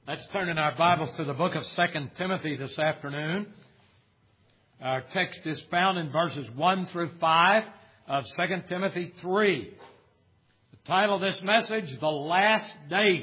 Let's turn in our Bibles to the book of 2 Timothy this afternoon. Our text is found in verses 1 through 5 of 2 Timothy 3. The title of this message, The Last Days.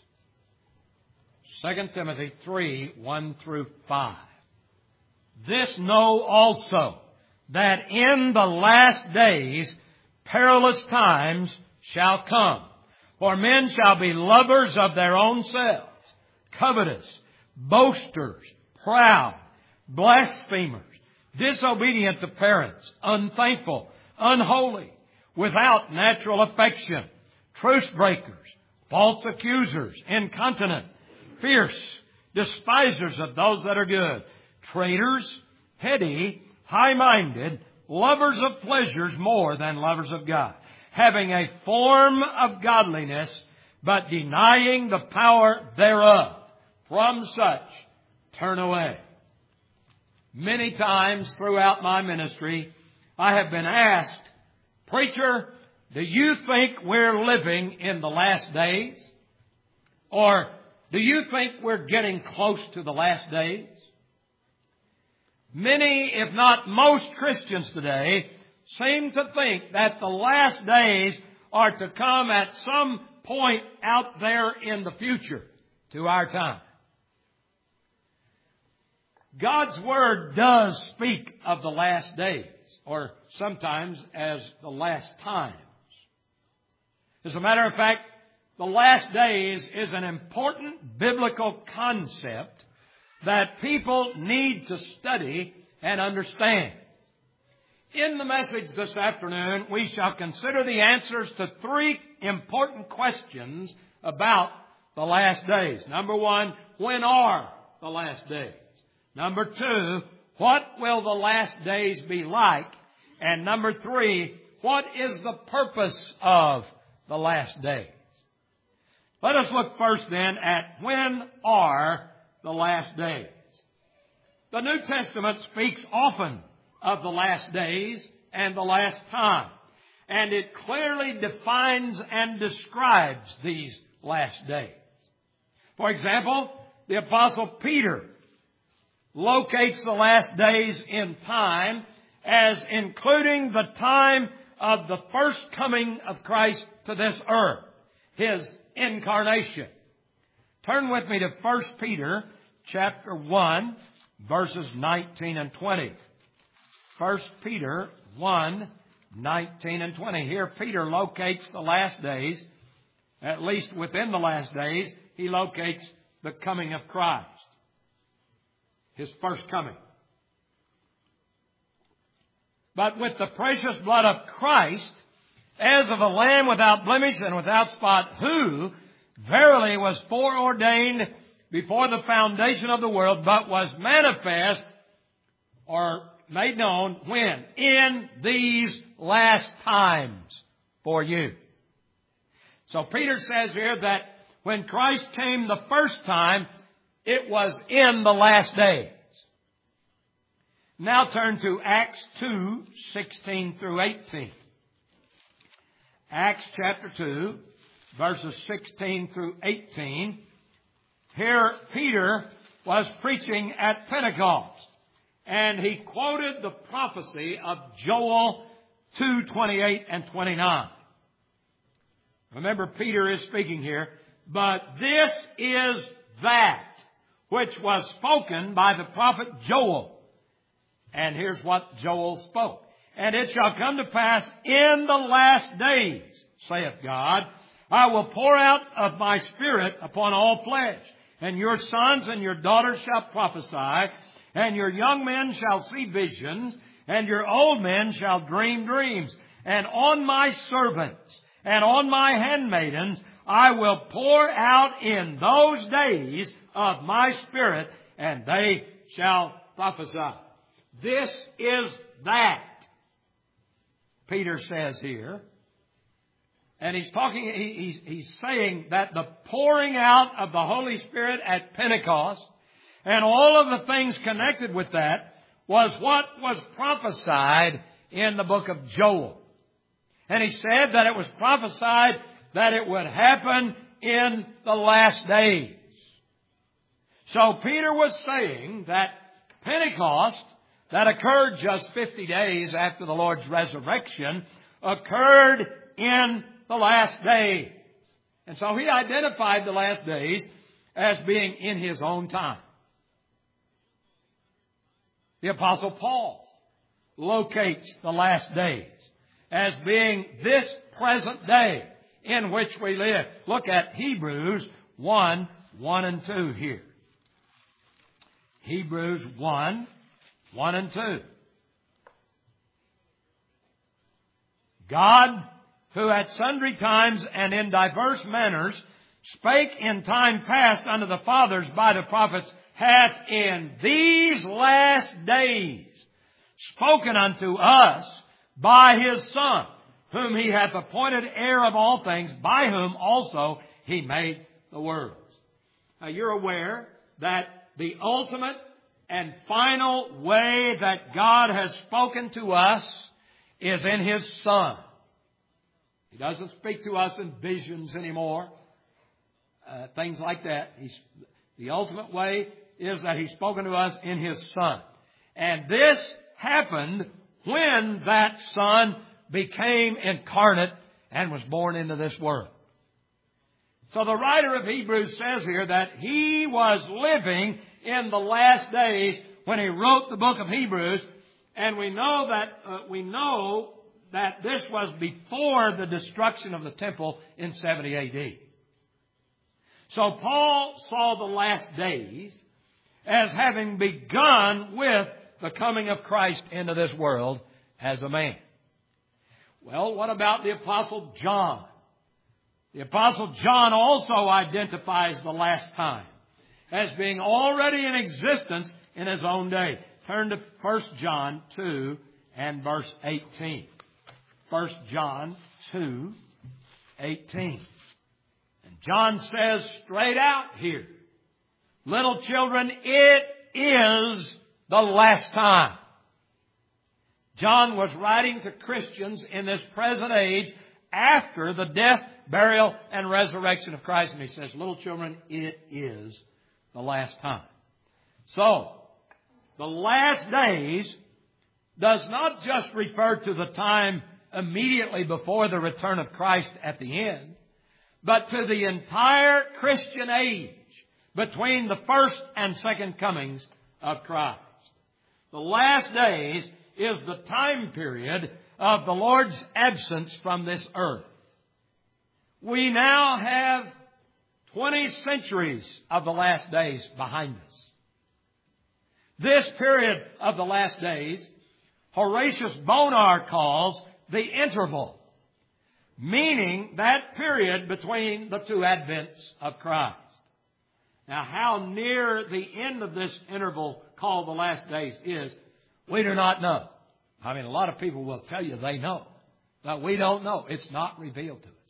2 Timothy 3, 1 through 5. This know also, that in the last days perilous times shall come. For men shall be lovers of their own selves, covetous, boasters, proud, blasphemers, disobedient to parents, unthankful, unholy, without natural affection, truce breakers, false accusers, incontinent, fierce, despisers of those that are good, traitors, heady, high-minded, lovers of pleasures more than lovers of God, having a form of godliness, but denying the power thereof. From such, turn away. Many times throughout my ministry, I have been asked, Preacher, do you think we're living in the last days? Or do you think we're getting close to the last days? Many, if not most Christians today, seem to think that the last days are to come at some point out there in the future to our time. God's Word does speak of the last days, or sometimes as the last times. As a matter of fact, the last days is an important biblical concept that people need to study and understand. In the message this afternoon, we shall consider the answers to three important questions about the last days. Number one, when are the last days? Number two, what will the last days be like? And number three, what is the purpose of the last days? Let us look first then at when are the last days. The New Testament speaks often of the last days and the last time, and it clearly defines and describes these last days. For example, the Apostle Peter locates the last days in time as including the time of the first coming of Christ to this earth, His incarnation. Turn with me to 1 Peter chapter 1, verses 19 and 20. 1 Peter 1, 19 and 20. Here Peter locates the last days. At least within the last days, he locates the coming of Christ. His first coming. But with the precious blood of Christ, as of a lamb without blemish and without spot, who verily was foreordained before the foundation of the world, but was manifest or made known when? In these last times for you. So Peter says here that when Christ came the first time, it was in the last days. Now turn to Acts 2, 16 through 18. Acts chapter 2, verses 16 through 18. Here Peter was preaching at Pentecost, and he quoted the prophecy of Joel 2:28 and 29. Remember, Peter is speaking here, but this is that which was spoken by the prophet Joel. And here's what Joel spoke. And it shall come to pass in the last days, saith God, I will pour out of my Spirit upon all flesh. And your sons and your daughters shall prophesy, and your young men shall see visions, and your old men shall dream dreams. And on my servants and on my handmaidens I will pour out in those days of my Spirit, and they shall prophesy. This is that, Peter says here. And he's saying that the pouring out of the Holy Spirit at Pentecost and all of the things connected with that was what was prophesied in the book of Joel. And he said that it was prophesied that it would happen in the last days. So Peter was saying that Pentecost, that occurred just 50 days after the Lord's resurrection, occurred in the last days. And so he identified the last days as being in his own time. The Apostle Paul locates the last days as being this present day in which we live. Look at Hebrews 1, 1 and 2 here. Hebrews 1, 1 and 2. God, who at sundry times and in diverse manners spake in time past unto the fathers by the prophets, hath in these last days spoken unto us by His Son, whom He hath appointed heir of all things, by whom also He made the worlds. Now you're aware that the ultimate and final way that God has spoken to us is in His Son. He doesn't speak to us in visions anymore. Things like that. The ultimate way is that He's spoken to us in His Son. And this happened when that Son became incarnate and was born into this world. So the writer of Hebrews says here that he was living in the last days when he wrote the book of Hebrews, and we know that this was before the destruction of the temple in 70 A.D. So Paul saw the last days as having begun with the coming of Christ into this world as a man. Well, what about the Apostle John? The Apostle John also identifies the last time as being already in existence in his own day. Turn to 1 John 2 and verse 18. 1 John 2, 18. And John says straight out here, little children, it is the last time. John was writing to Christians in this present age after the death, burial, and resurrection of Christ. And he says, little children, it is the last time. So, the last days does not just refer to the time immediately before the return of Christ at the end, but to the entire Christian age between the first and second comings of Christ. The last days is the time period of the Lord's absence from this earth. We now have 20 centuries of the last days behind us. This period of the last days, Horatius Bonar calls the interval, meaning that period between the two advents of Christ. Now, how near the end of this interval called the last days is, we do not know. I mean, a lot of people will tell you they know, but we don't know. It's not revealed to us.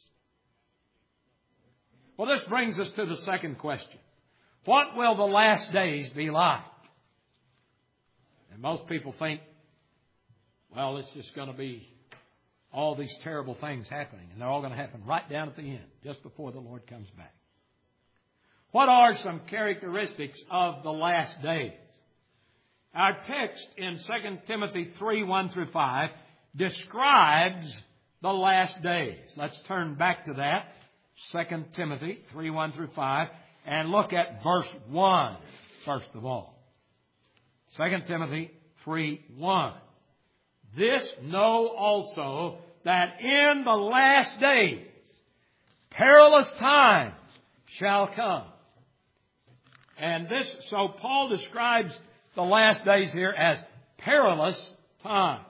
Well, this brings us to the second question. What will the last days be like? And most people think, well, it's just going to be all these terrible things happening, and they're all going to happen right down at the end, just before the Lord comes back. What are some characteristics of the last days? Our text in 2 Timothy 3, 1 through 5 describes the last days. Let's turn back to that. 2 Timothy 3, 1 through 5, and look at verse 1 first of all. 2 Timothy 3, 1. This know also, that in the last days perilous times shall come. And so Paul describes the last days here as perilous times.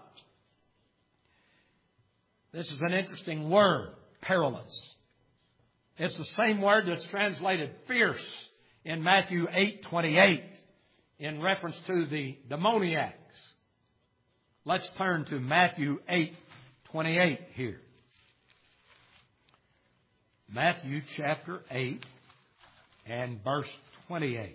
This is an interesting word, perilous. It's the same word that's translated fierce in Matthew 8:28 in reference to the demoniacs. Let's turn to Matthew 8:28 here. Matthew chapter 8 and verse 28.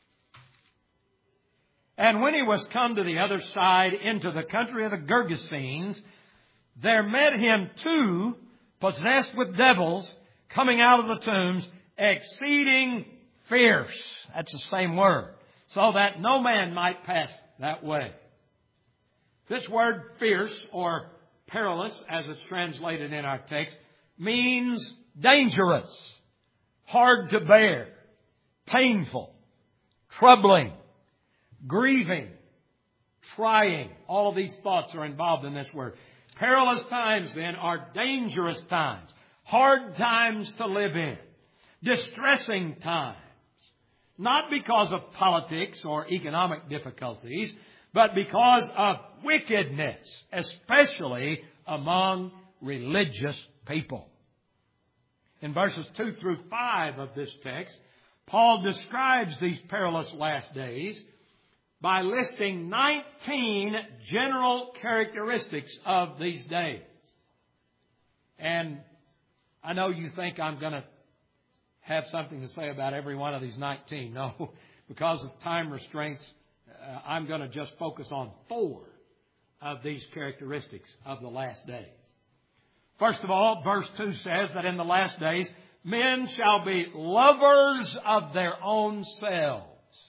And when he was come to the other side into the country of the Gergesenes, there met him two possessed with devils, coming out of the tombs, exceeding fierce. That's the same word. So that no man might pass that way. This word fierce or perilous, as it's translated in our text, means dangerous, hard to bear, painful, troubling, grieving, trying. All of these thoughts are involved in this word. Perilous times, then, are dangerous times, hard times to live in, distressing times. Not because of politics or economic difficulties, but because of wickedness, especially among religious people. In verses 2 through 5 of this text, Paul describes these perilous last days by listing 19 general characteristics of these days. And I know you think I'm going to have something to say about every one of these 19. No, because of time restraints, I'm going to just focus on 4 of these characteristics of the last days. First of all, verse 2 says that in the last days, men shall be lovers of their own selves.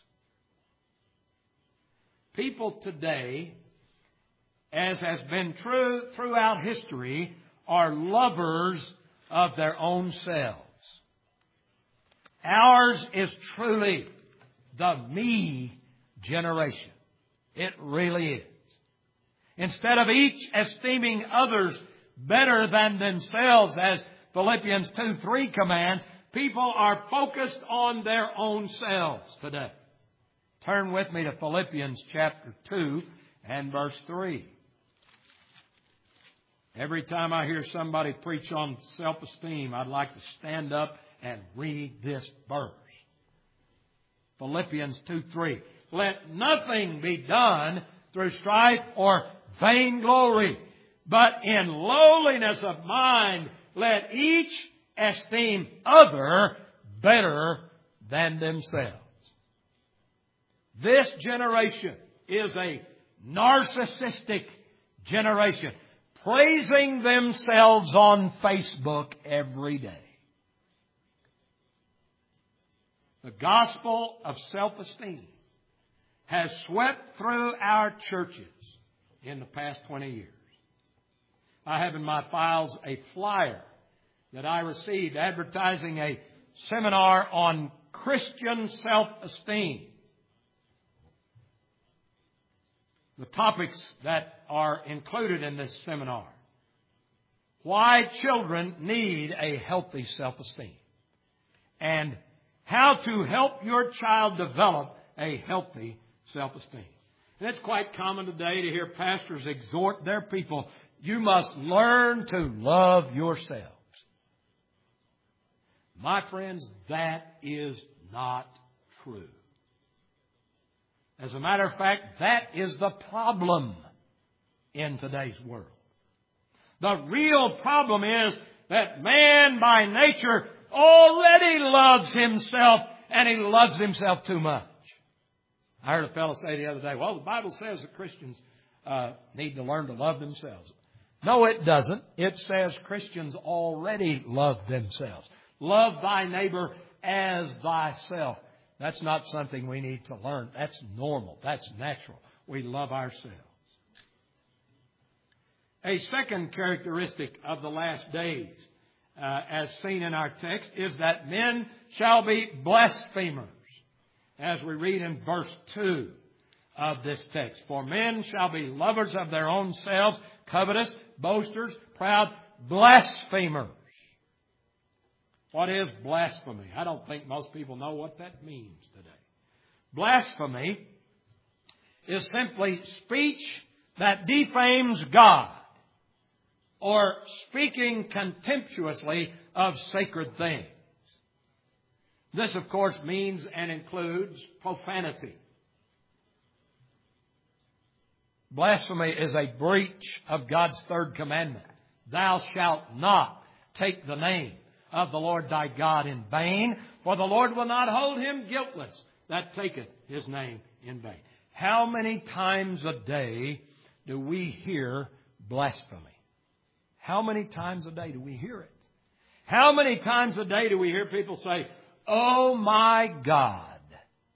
People today, as has been true throughout history, are lovers of their own selves. Ours is truly the me generation. It really is. Instead of each esteeming others better than themselves, as Philippians 2:3 commands, people are focused on their own selves today. Turn with me to Philippians chapter 2 and verse 3. Every time I hear somebody preach on self-esteem, I'd like to stand up and read this verse. Philippians 2:3. Let nothing be done through strife or vainglory, but in lowliness of mind, let each esteem other better than themselves. This generation is a narcissistic generation, praising themselves on Facebook every day. The gospel of self-esteem has swept through our churches in the past 20 years. I have in my files a flyer that I received advertising a seminar on Christian self-esteem. The topics that are included in this seminar: why children need a healthy self-esteem, and how to help your child develop a healthy self-esteem. And it's quite common today to hear pastors exhort their people, you must learn to love yourselves. My friends, that is not true. As a matter of fact, that is the problem in today's world. The real problem is that man by nature already loves himself, and he loves himself too much. I heard a fellow say the other day, well, the Bible says that Christians need to learn to love themselves. No, it doesn't. It says Christians already love themselves. Love thy neighbor as thyself. That's not something we need to learn. That's normal. That's natural. We love ourselves. A second characteristic of the last days, as seen in our text, is that men shall be blasphemers, as we read in verse 2 of this text. For men shall be lovers of their own selves, covetous, boasters, proud, blasphemers. What is blasphemy? I don't think most people know what that means today. Blasphemy is simply speech that defames God, or speaking contemptuously of sacred things. This, of course, means and includes profanity. Blasphemy is a breach of God's third commandment. Thou shalt not take the name of the Lord thy God in vain, for the Lord will not hold him guiltless that taketh his name in vain. How many times a day do we hear blasphemy? How many times a day do we hear it? How many times a day do we hear people say, oh my God?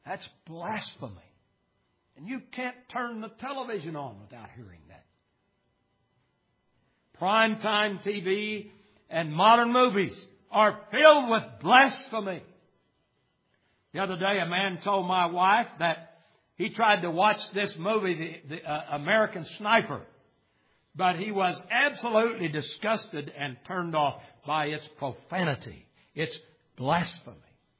That's blasphemy. And you can't turn the television on without hearing that. Primetime TV and modern movies are filled with blasphemy. The other day, a man told my wife that he tried to watch this movie, the American Sniper, but he was absolutely disgusted and turned off by its profanity, its blasphemy.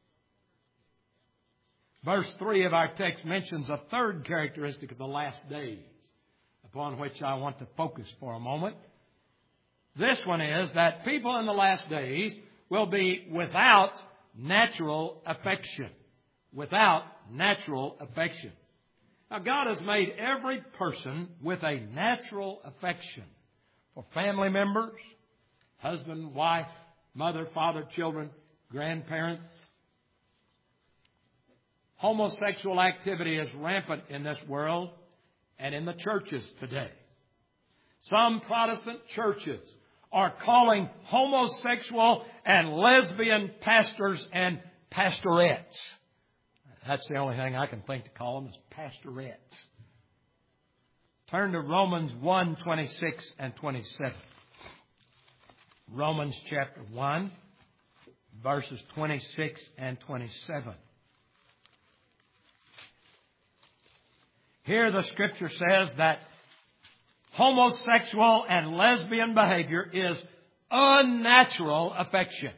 Verse 3 of our text mentions a third characteristic of the last days, upon which I want to focus for a moment. This one is that people in the last days will be without natural affection. Without natural affection. Now, God has made every person with a natural affection for family members, husband, wife, mother, father, children, grandparents. Homosexual activity is rampant in this world and in the churches today. Some Protestant churches are calling homosexual and lesbian pastors and pastorettes. That's the only thing I can think to call them is pastorettes. Turn to Romans 1:26 and 27. Romans chapter 1, verses 26 and 27. Here the Scripture says that homosexual and lesbian behavior is unnatural affection.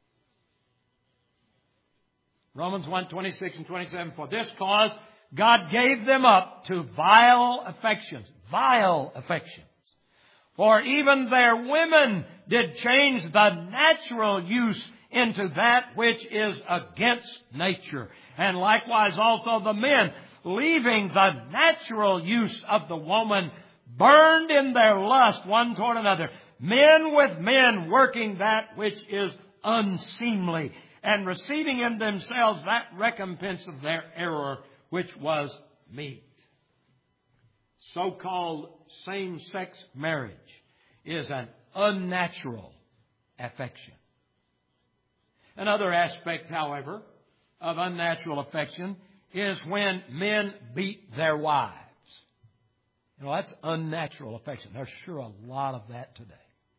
Romans 1:26 and 27. For this cause God gave them up to vile affections. Vile affections. For even their women did change the natural use into that which is against nature. And likewise also the men, leaving the natural use of the woman, burned in their lust one toward another. Men with men working that which is unseemly, and receiving in themselves that recompense of their error, which was meet. So-called same-sex marriage is an unnatural affection. Another aspect, however, of unnatural affection is when men beat their wives. You know, that's unnatural affection. There's sure a lot of that today.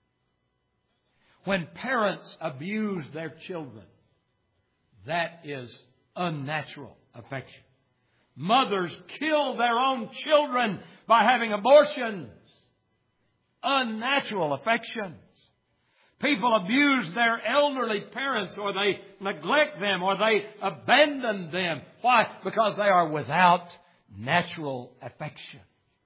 When parents abuse their children, that is unnatural affection. Mothers kill their own children by having abortions. Unnatural affections. People abuse their elderly parents, or they neglect them, or they abandon them. Why? Because they are without natural affection.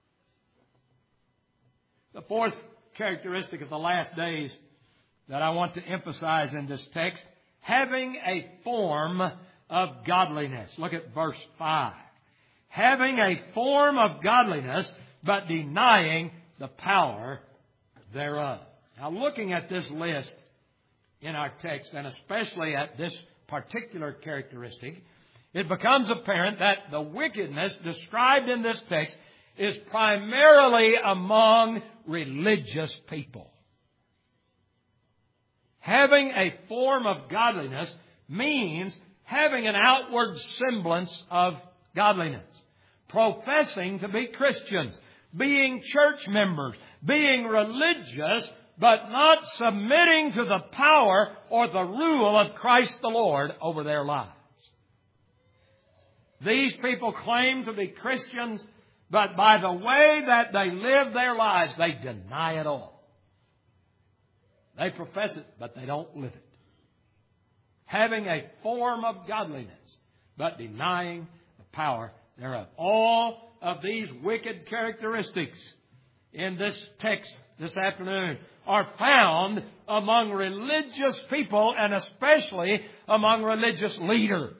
The fourth characteristic of the last days that I want to emphasize in this text, having a form of godliness. Look at verse 5. Having a form of godliness, but denying the power thereof. Now, looking at this list in our text, and especially at this particular characteristic, it becomes apparent that the wickedness described in this text is primarily among religious people. Having a form of godliness means having an outward semblance of godliness, professing to be Christians, being church members, being religious, but not submitting to the power or the rule of Christ the Lord over their lives. These people claim to be Christians, but by the way that they live their lives, they deny it all. They profess it, but they don't live it. Having a form of godliness, but denying the power thereof. All of these wicked characteristics in this text this afternoon are found among religious people, and especially among religious leaders.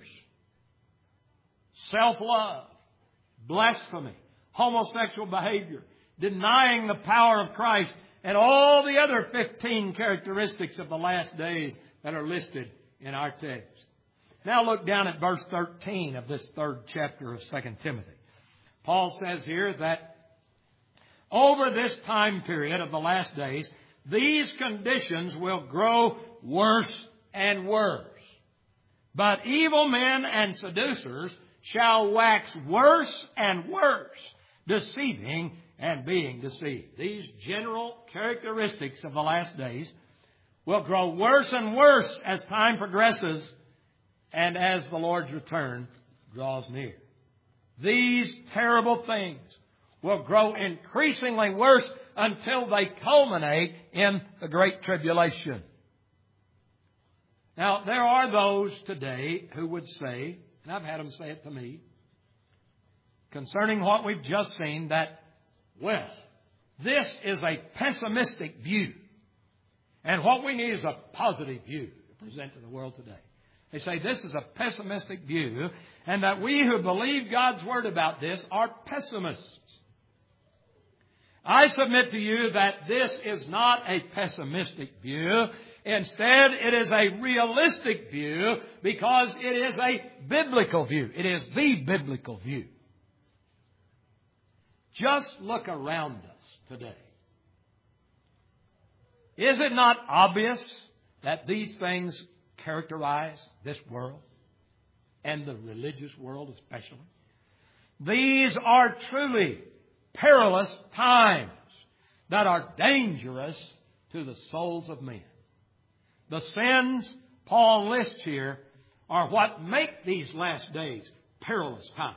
Self-love, blasphemy, homosexual behavior, denying the power of Christ, and all the other 15 characteristics of the last days that are listed in our text. Now look down at verse 13 of this third chapter of 2 Timothy. Paul says here that over this time period of the last days, these conditions will grow worse and worse. But evil men and seducers shall wax worse and worse, deceiving and being deceived. These general characteristics of the last days will grow worse and worse as time progresses and as the Lord's return draws near. These terrible things will grow increasingly worse until they culminate in the Great Tribulation. Now, there are those today who would say, and I've had them say it to me, concerning what we've just seen, that, well, this is a pessimistic view. And what we need is a positive view to present to the world today. They say this is a pessimistic view, and that we who believe God's Word about this are pessimists. I submit to you that this is not a pessimistic view. Instead, it is a realistic view because it is a biblical view. It is the biblical view. Just look around us today. Is it not obvious that these things characterize this world and the religious world especially? These are truly perilous times that are dangerous to the souls of men. The sins Paul lists here are what make these last days perilous times.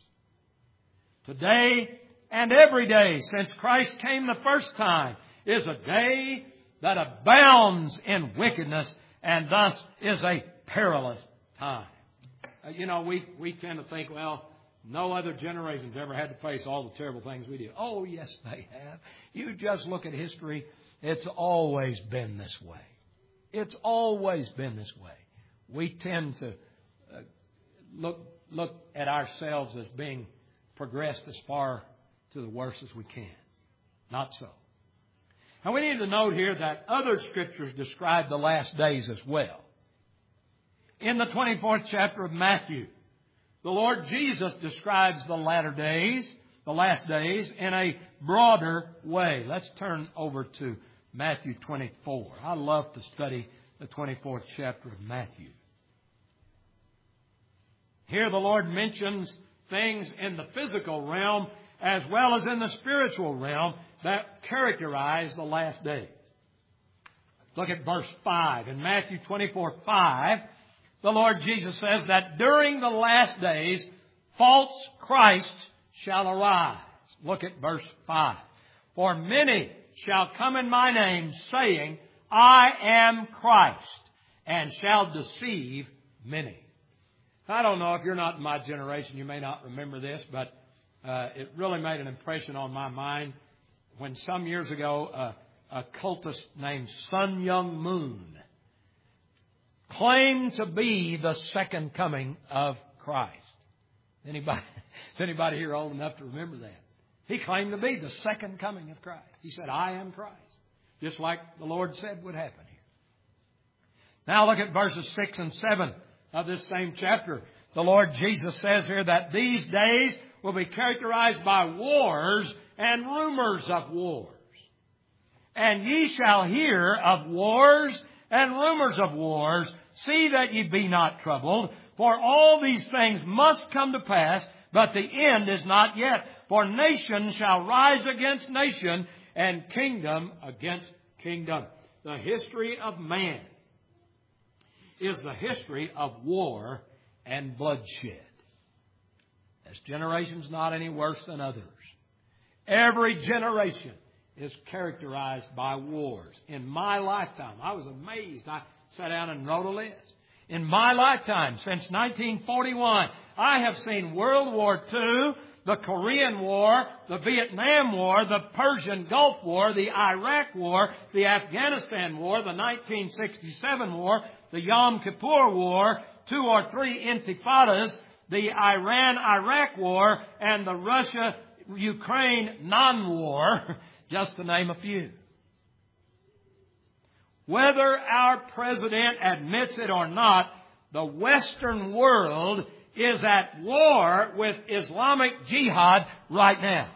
Today and every day since Christ came the first time is a day that abounds in wickedness and thus is a perilous time. We tend to think, well, no other generation's ever had to face all the terrible things we do. Oh, yes, they have. You just look at history. It's always been this way. It's always been this way. We tend to look at ourselves as being progressed as far to the worst as we can. Not so. And we need to note here that other scriptures describe the last days as well. In the 24th chapter of Matthew, the Lord Jesus describes the latter days, the last days, in a broader way. Let's turn over to Matthew 24. I love to study the 24th chapter of Matthew. Here the Lord mentions things in the physical realm as well as in the spiritual realm that characterize the last days. Look at verse 5. In Matthew 24:5, the Lord Jesus says that during the last days, false Christs shall arise. Look at verse 5. For many shall come in my name, saying, I am Christ, and shall deceive many. I don't know if you're not in my generation, you may not remember this, but it really made an impression on my mind when some years ago a cultist named Sun Young Moon claimed to be the second coming of Christ. Is anybody here old enough to remember that? He claimed to be the second coming of Christ. He said, I am Christ. Just like the Lord said would happen here. Now look at verses 6 and 7 of this same chapter. The Lord Jesus says here that these days will be characterized by wars and rumors of wars. And ye shall hear of wars and rumors of wars. See that ye be not troubled, for all these things must come to pass, but the end is not yet. For nation shall rise against nation, and kingdom against kingdom. The history of man is the history of war and bloodshed. This generation's not any worse than others. Every generation is characterized by wars. In my lifetime, I was amazed. I sat down and wrote a list. In my lifetime, since 1941, I have seen World War II, the Korean War, the Vietnam War, the Persian Gulf War, the Iraq War, the Afghanistan War, the 1967 War, the Yom Kippur War, 2 or 3 intifadas, the Iran-Iraq War, and the Russia-Ukraine non-war, just to name a few. Whether our president admits it or not, the Western world is at war with Islamic Jihad right now.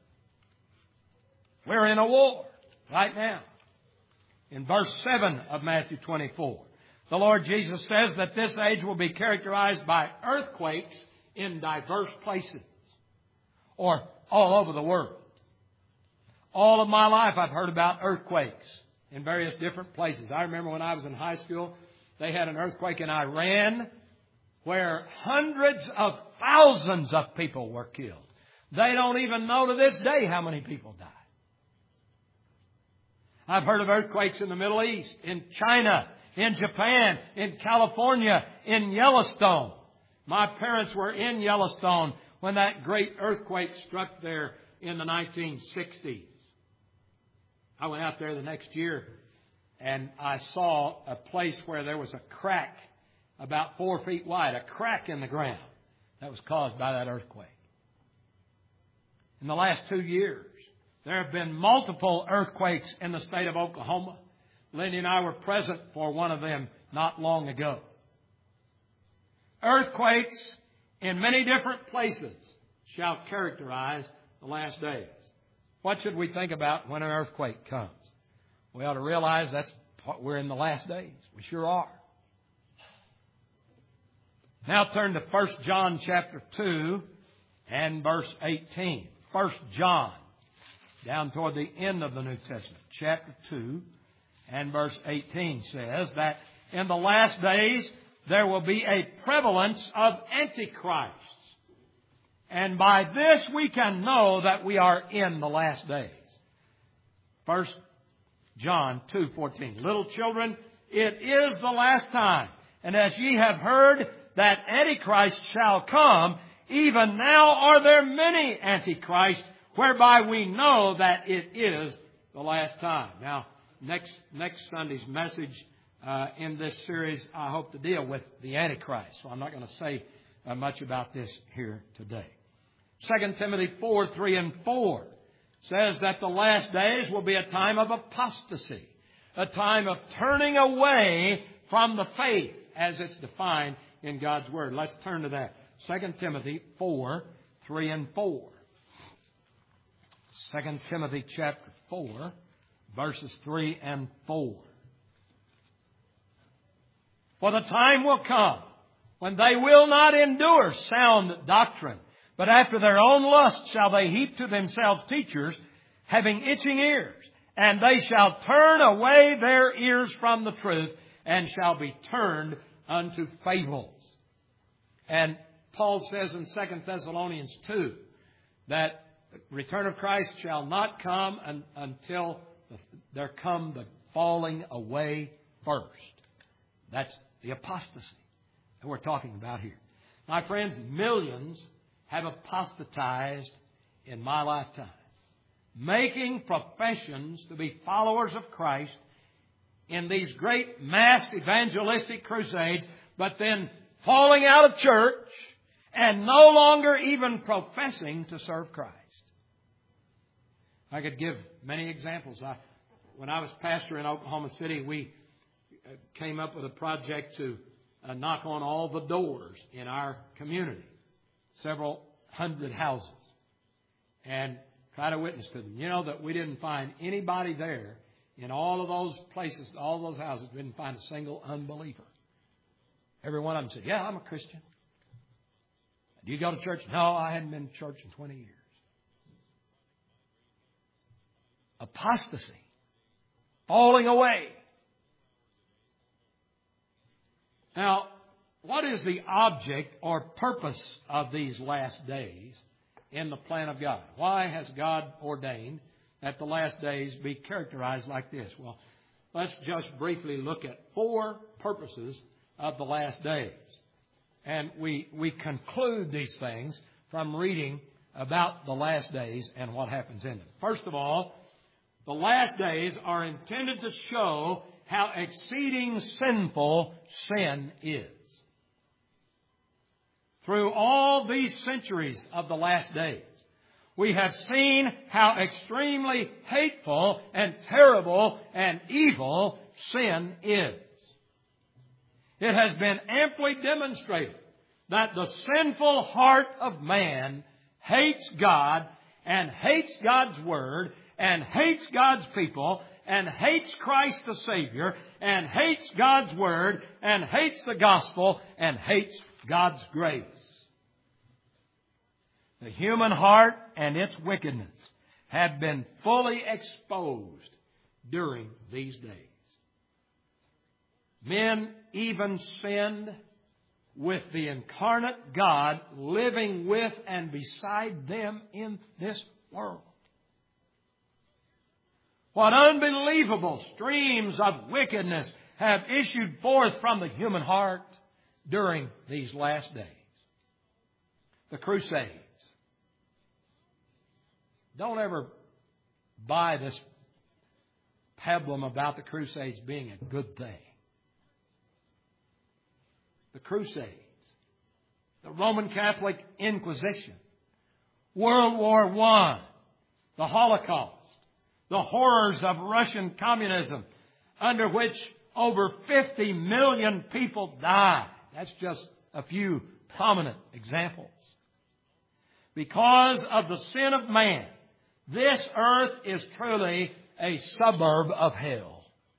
We're in a war right now. In verse 7 of Matthew 24, the Lord Jesus says that this age will be characterized by earthquakes in diverse places or all over the world. All of my life I've heard about earthquakes in various different places. I remember when I was in high school, they had an earthquake in Iran where hundreds of thousands of people were killed. They don't even know to this day how many people died. I've heard of earthquakes in the Middle East, in China, in Japan, in California, in Yellowstone. My parents were in Yellowstone when that great earthquake struck there in the 1960s. I went out there the next year and I saw a place where there was a crack about 4 feet wide, a crack in the ground that was caused by that earthquake. In the last 2 years, there have been multiple earthquakes in the state of Oklahoma. Lindy and I were present for one of them not long ago. Earthquakes in many different places shall characterize the last days. What should we think about when an earthquake comes? We ought to realize we're in the last days. We sure are. Now turn to 1 John chapter 2 and verse 18. 1 John, down toward the end of the New Testament, chapter 2 and verse 18 says that in the last days there will be a prevalence of antichrists. And by this we can know that we are in the last days. 1 John 2:14. Little children, it is the last time. And as ye have heard that Antichrist shall come, even now are there many Antichrists, whereby we know that it is the last time. Now, next Sunday's message in this series, I hope to deal with the Antichrist. So I'm not going to say much about this here today. 2 Timothy 4:3 and 4 says that the last days will be a time of apostasy, a time of turning away from the faith as it's defined in God's Word. Let's turn to that. 2 Timothy 4:3 and 4. 2 Timothy chapter 4, verses 3 and 4. For the time will come when they will not endure sound doctrine, but after their own lust shall they heap to themselves teachers, having itching ears, and they shall turn away their ears from the truth, and shall be turned unto fables. And Paul says in 2 Thessalonians 2 that the return of Christ shall not come until there come the falling away first. That's the apostasy that we're talking about here. My friends, millions have apostatized in my lifetime, making professions to be followers of Christ in these great mass evangelistic crusades, but then falling out of church and no longer even professing to serve Christ. I could give many examples. When I was pastor in Oklahoma City, we came up with a project to knock on all the doors in our community, several hundred houses, and try to witness to them. You know that we didn't find anybody there in all of those places, all those houses, we didn't find a single unbeliever. Every one of them said, yeah, I'm a Christian. Do you go to church? No, I hadn't been to church in 20 years. Apostasy. Falling away. Now, what is the object or purpose of these last days in the plan of God? Why has God ordained that the last days be characterized like this? Well, let's just briefly look at 4 purposes of the last days. And we conclude these things from reading about the last days and what happens in them. First of all, the last days are intended to show how exceeding sinful sin is. Through all these centuries of the last days, we have seen how extremely hateful and terrible and evil sin is. It has been amply demonstrated that the sinful heart of man hates God and hates God's Word and hates God's people and hates Christ the Savior and hates God's Word and hates the gospel and hates God's grace. The human heart and its wickedness have been fully exposed during these days. Men even sinned with the incarnate God living with and beside them in this world. What unbelievable streams of wickedness have issued forth from the human heart during these last days. The Crusades. Don't ever buy this pablum about the Crusades being a good thing. The Crusades, the Roman Catholic Inquisition, World War I, the Holocaust, the horrors of Russian communism, under which over 50 million people died. That's just a few prominent examples. Because of the sin of man, this earth is truly a suburb of hell.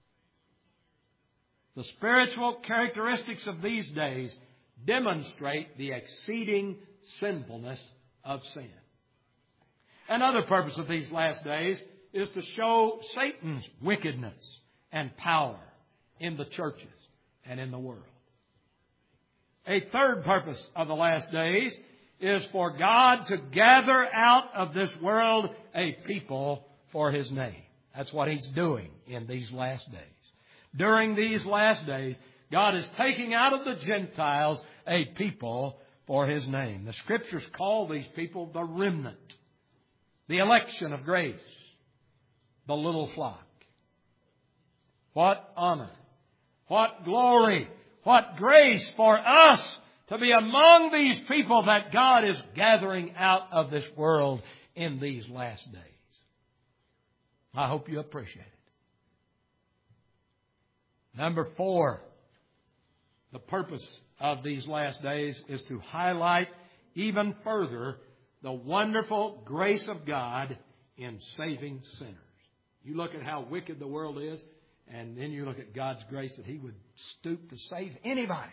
The spiritual characteristics of these days demonstrate the exceeding sinfulness of sin. Another purpose of these last days is to show Satan's wickedness and power in the churches and in the world. A third purpose of the last days is for God to gather out of this world a people for His name. That's what He's doing in these last days. During these last days, God is taking out of the Gentiles a people for His name. The Scriptures call these people the remnant, the election of grace, the little flock. What honor, what glory, what grace for us to be among these people that God is gathering out of this world in these last days. I hope you appreciate it. Number 4, the purpose of these last days is to highlight even further the wonderful grace of God in saving sinners. You look at how wicked the world is, and then you look at God's grace that He would stoop to save anybody.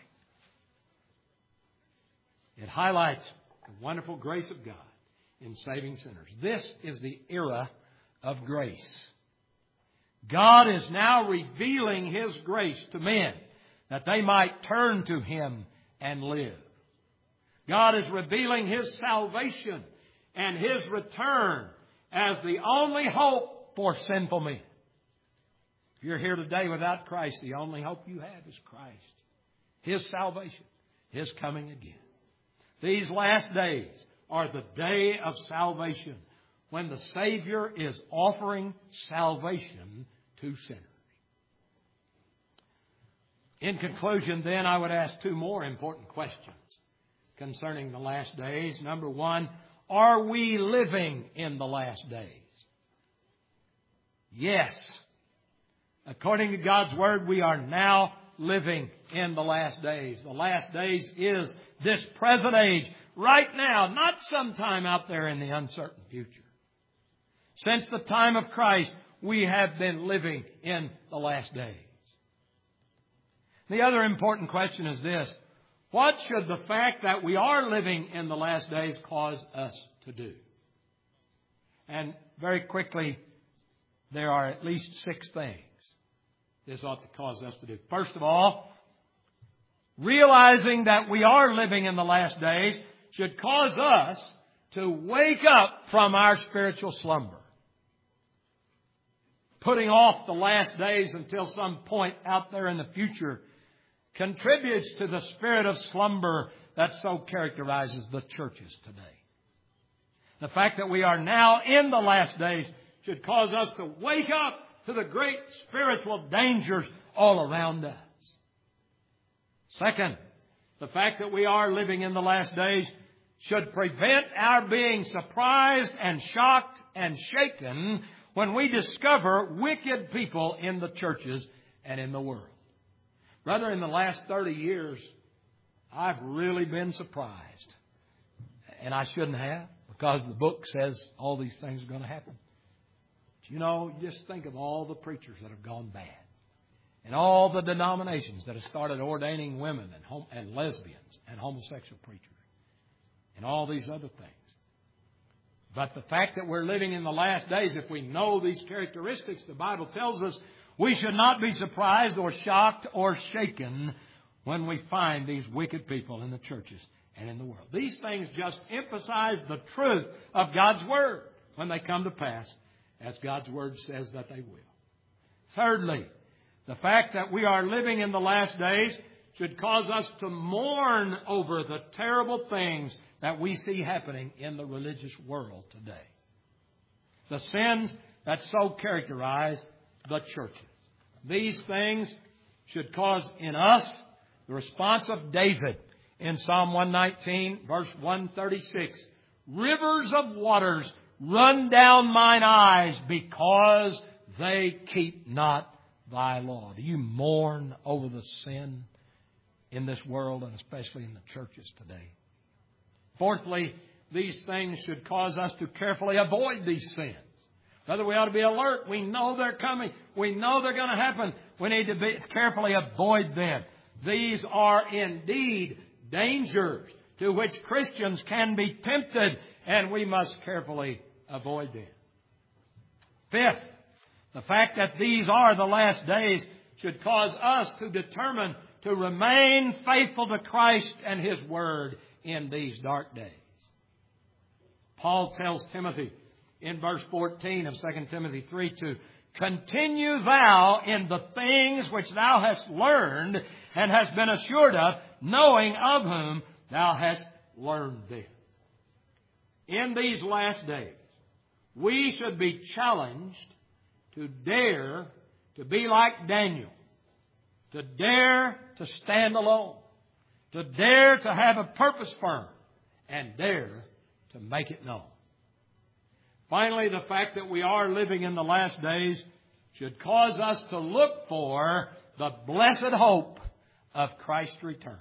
It highlights the wonderful grace of God in saving sinners. This is the era of grace. God is now revealing His grace to men that they might turn to Him and live. God is revealing His salvation and His return as the only hope for sinful men. If you're here today without Christ, the only hope you have is Christ. His salvation, His coming again. These last days are the day of salvation, when the Savior is offering salvation to sinners. In conclusion, then, I would ask 2 more important questions concerning the last days. Number 1, are we living in the last days? Yes. According to God's Word, we are now living in the last days. The last days is this present age, right now, not sometime out there in the uncertain future. Since the time of Christ, we have been living in the last days. The other important question is this: what should the fact that we are living in the last days cause us to do? And very quickly, there are at least 6 things this ought to cause us to do. First of all, realizing that we are living in the last days should cause us to wake up from our spiritual slumber. Putting off the last days until some point out there in the future contributes to the spirit of slumber that so characterizes the churches today. The fact that we are now in the last days should cause us to wake up to the great spiritual dangers all around us. Second, the fact that we are living in the last days should prevent our being surprised and shocked and shaken when we discover wicked people in the churches and in the world. Brother, in the last 30 years, I've really been surprised. And I shouldn't have, because the book says all these things are going to happen. But you know, just think of all the preachers that have gone bad. And all the denominations that have started ordaining women and lesbians and homosexual preachers. And all these other things. But the fact that we're living in the last days, if we know these characteristics the Bible tells us, we should not be surprised or shocked or shaken when we find these wicked people in the churches and in the world. These things just emphasize the truth of God's Word when they come to pass, as God's Word says that they will. Thirdly, the fact that we are living in the last days should cause us to mourn over the terrible things that we see happening in the religious world today. The sins that so characterize the churches. These things should cause in us the response of David in Psalm 119, verse 136. Rivers of waters run down mine eyes because they keep not thy law. Do you mourn over the sin in this world and especially in the churches today? Fourthly, these things should cause us to carefully avoid these sins. Rather, we ought to be alert. We know they're coming. We know they're going to happen. We need to carefully avoid them. These are indeed dangers to which Christians can be tempted, and we must carefully avoid them. Fifth, the fact that these are the last days should cause us to determine to remain faithful to Christ and His Word in these dark days. Paul tells Timothy in verse 14 of 2 Timothy 3 to continue thou in the things which thou hast learned and hast been assured of, knowing of whom thou hast learned them. In these last days, we should be challenged to dare to be like Daniel, to dare to stand alone, to dare to have a purpose firm, and dare to make it known. Finally, the fact that we are living in the last days should cause us to look for the blessed hope of Christ's return.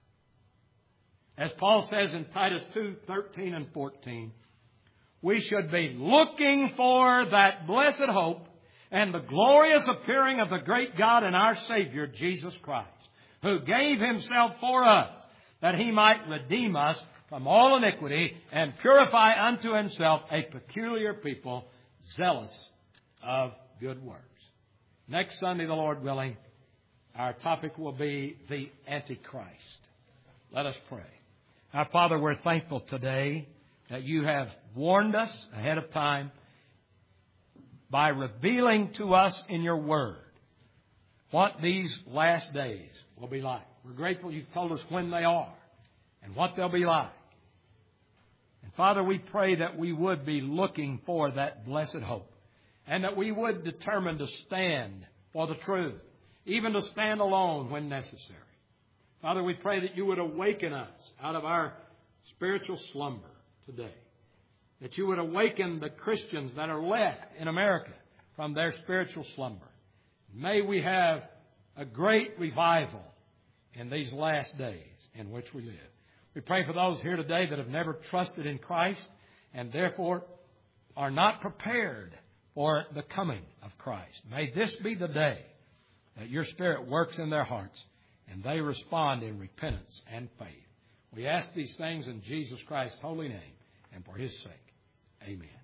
As Paul says in Titus 2:13 and 14, we should be looking for that blessed hope and the glorious appearing of the great God and our Savior, Jesus Christ, who gave Himself for us, that He might redeem us from all iniquity and purify unto Himself a peculiar people, zealous of good works. Next Sunday, the Lord willing, our topic will be the Antichrist. Let us pray. Our Father, we're thankful today that You have warned us ahead of time by revealing to us in Your Word what these last days will be like. We're grateful You've told us when they are and what they'll be like. And Father, we pray that we would be looking for that blessed hope and that we would determine to stand for the truth, even to stand alone when necessary. Father, we pray that You would awaken us out of our spiritual slumber today, that You would awaken the Christians that are left in America from their spiritual slumber. May we have a great revival in these last days in which we live. We pray for those here today that have never trusted in Christ and therefore are not prepared for the coming of Christ. May this be the day that Your Spirit works in their hearts and they respond in repentance and faith. We ask these things in Jesus Christ's holy name and for His sake. Amen.